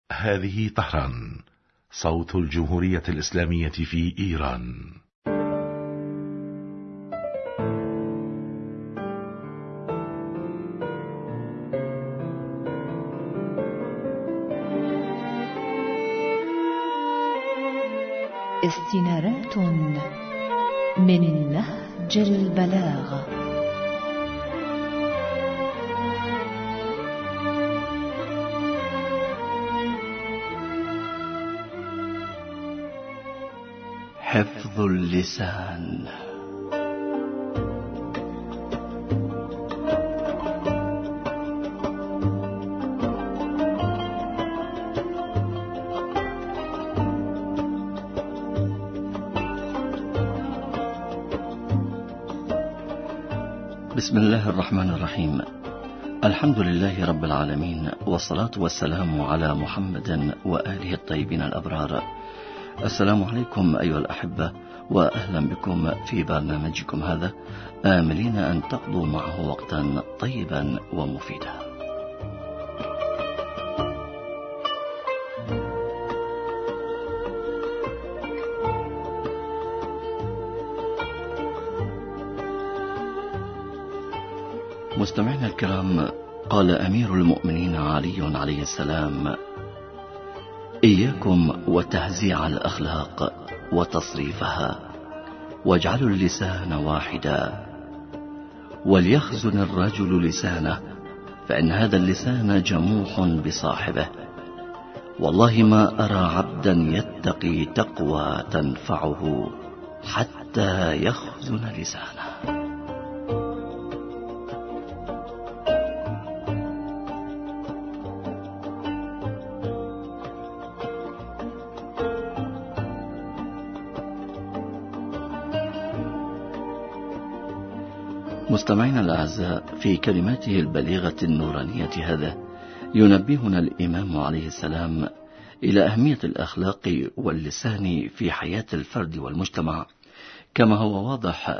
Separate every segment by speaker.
Speaker 1: هذه طهران، صوت الجمهورية الإسلامية في إيران.
Speaker 2: استنارات من نهج البلاغة.
Speaker 3: حفظ اللسان. بسم الله الرحمن الرحيم. الحمد لله رب العالمين، والصلاة والسلام على محمد وآله الطيبين الأبرار. السلام عليكم أيها الأحبة، وأهلا بكم في برنامجكم هذا، آملين أن تقضوا معه وقتا طيبا ومفيدا. مستمعينا الكرام، قال أمير المؤمنين علي عليه السلام: إياكم وتهزيع الأخلاق وتصريفها، واجعلوا اللسان واحدا، وليخزن الرجل لسانه، فإن هذا اللسان جموح بصاحبه، والله ما أرى عبدا يتقي تقوى تنفعه حتى يخزن لسانه. مستمعينا الأعزاء، في كلماته البليغة النورانية هذا ينبهنا الإمام عليه السلام إلى أهمية الأخلاق واللسان في حياة الفرد والمجتمع كما هو واضح.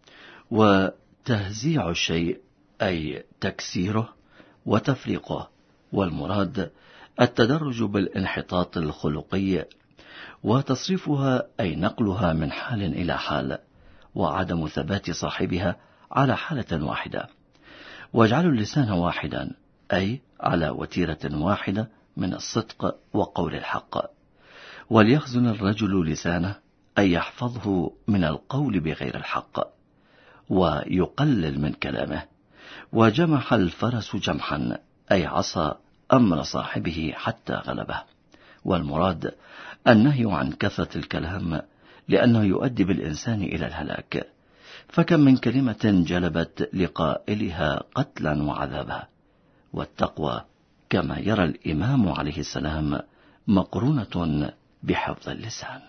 Speaker 3: وتهزيع الشيء أي تكسيره وتفريقه، والمراد التدرج بالانحطاط الخلقي، وتصريفها أي نقلها من حال إلى حال، وعدم ثبات صاحبها على حالة واحدة. واجعلوا اللسان واحدا أي على وتيرة واحدة من الصدق وقول الحق. وليخزن الرجل لسانه أي يحفظه من القول بغير الحق، ويقلل من كلامه. وجمح الفرس جمحا أي عصى أمر صاحبه حتى غلبه، والمراد النهي عن كثرة الكلام، لأنه يؤدي بالإنسان إلى الهلاك. فكم من كلمة جلبت لقائلها قتلا وعذابا. والتقوى كما يرى الإمام عليه السلام مقرونة بحفظ اللسان.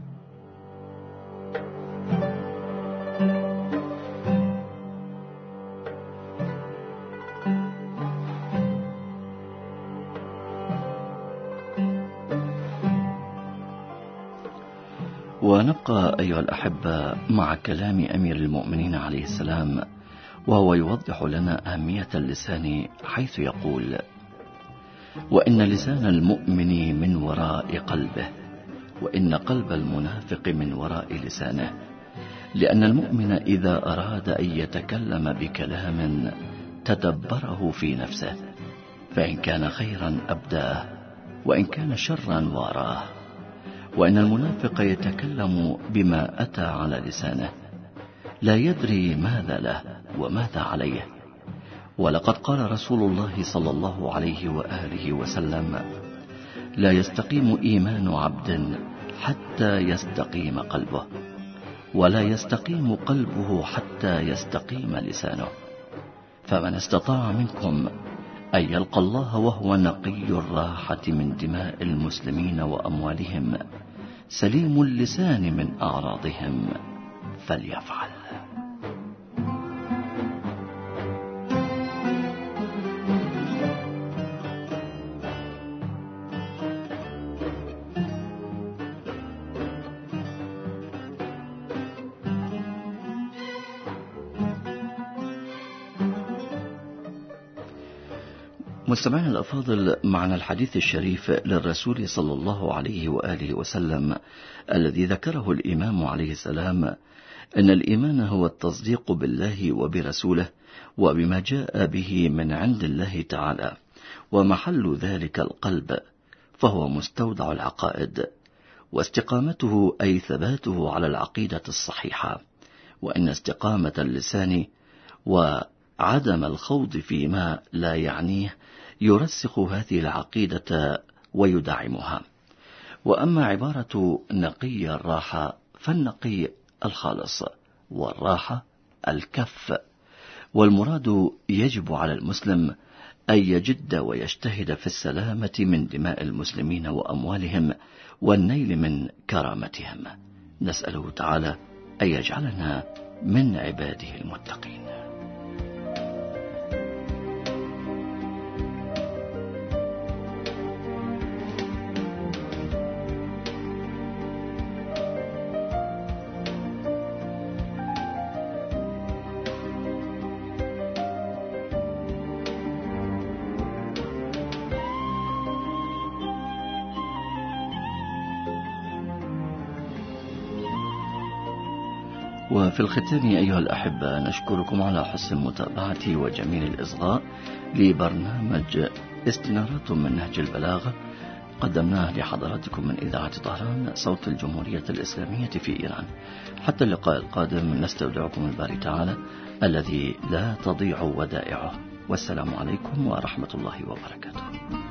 Speaker 3: ونبقى أيها الأحبة مع كلام أمير المؤمنين عليه السلام، وهو يوضح لنا أهمية اللسان، حيث يقول: وإن لسان المؤمن من وراء قلبه، وإن قلب المنافق من وراء لسانه. لأن المؤمن إذا أراد أن يتكلم بكلام تدبره في نفسه، فإن كان خيرا أبداه، وإن كان شرا واراه. وإن المنافق يتكلم بما أتى على لسانه، لا يدري ماذا له وماذا عليه. ولقد قال رسول الله صلى الله عليه وآله وسلم: لا يستقيم إيمان عبد حتى يستقيم قلبه، ولا يستقيم قلبه حتى يستقيم لسانه. فمن استطاع منكم أن يلقى الله وهو نقي الراحة من دماء المسلمين وأموالهم، سليم اللسان من أعراضهم، فليفعل. مستمعينا الأفاضل، معنا الحديث الشريف للرسول صلى الله عليه وآله وسلم الذي ذكره الإمام عليه السلام: إن الإيمان هو التصديق بالله وبرسوله وبما جاء به من عند الله تعالى، ومحل ذلك القلب، فهو مستودع العقائد، واستقامته أي ثباته على العقيدة الصحيحة، وإن استقامة اللسان وعدم الخوض فيما لا يعنيه يرسخ هذه العقيدة ويدعمها. وأما عبارة نقي الراحة فالنقي الخالص، والراحة الكف، والمراد يجب على المسلم أن يجد ويجتهد في السلامة من دماء المسلمين وأموالهم والنيل من كرامتهم. نسأله تعالى أن يجعلنا من عباده المتقين. وفي الختام أيها الأحبة، نشكركم على حسن المتابعة وجميل الإصغاء لبرنامج استنارات من نهج البلاغة، قدمناه لحضراتكم من إذاعة طهران صوت الجمهورية الإسلامية في إيران. حتى اللقاء القادم، نستودعكم الباري تعالى الذي لا تضيع ودائعه، والسلام عليكم ورحمة الله وبركاته.